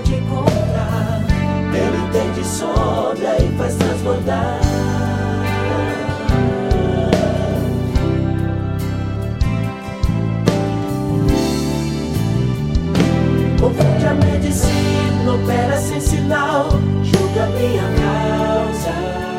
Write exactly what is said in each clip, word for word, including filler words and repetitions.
pode comprar. Ele tem de sobra e faz transbordar. Confunde a medicina, opera sem sinal, julga minha causa,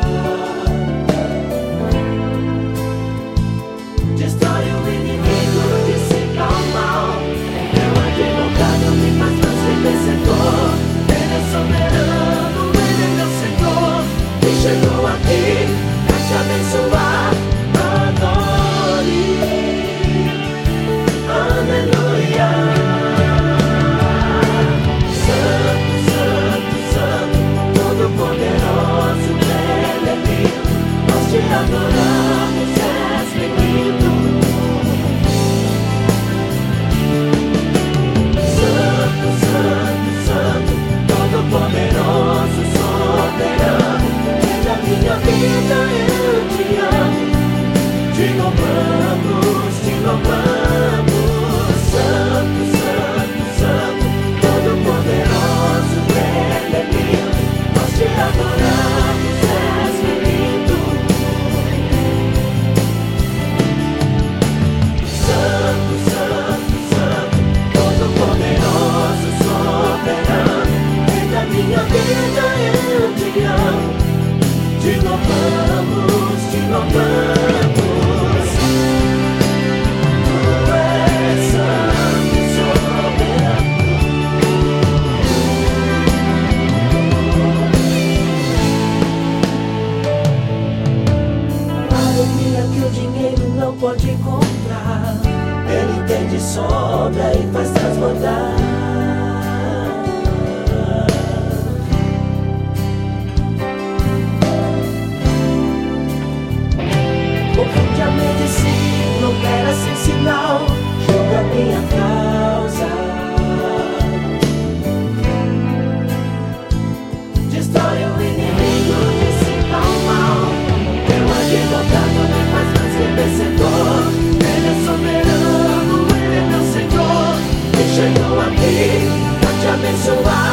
destrói o inimigo, dissipa o mal. Meu advogado me faz mais vencedor. Ele é soberano, ele é meu Senhor, e chegou aqui pra te abençoar. Adore, aleluia. Te adoramos, és bem-vindo. Santo, Santo, Santo, Todo-Poderoso, Soberano. Da minha vida eu te amo. Te louvamos, te louvamos. Santo, Santo, Santo, Todo-Poderoso, Ele é lindo. Nós te adoramos, és bem-vindo. Santo, Santo, Santo, Todo-Poderoso, Soberano. Rei da minha vida eu te amo. Te louvamos, te louvamos. Tu és santo e soberano. A alegria que o dinheiro não pode comprar, Ele tem de sobra e faz transbordar. Confunde a medicina, opera sem sinal, julga minha causa, destrói o inimigo, dissipa o mal. Meu advogado me faz mais que vencedor. Ele é soberano, Ele é meu Senhor, e chegou aqui pra te abençoar.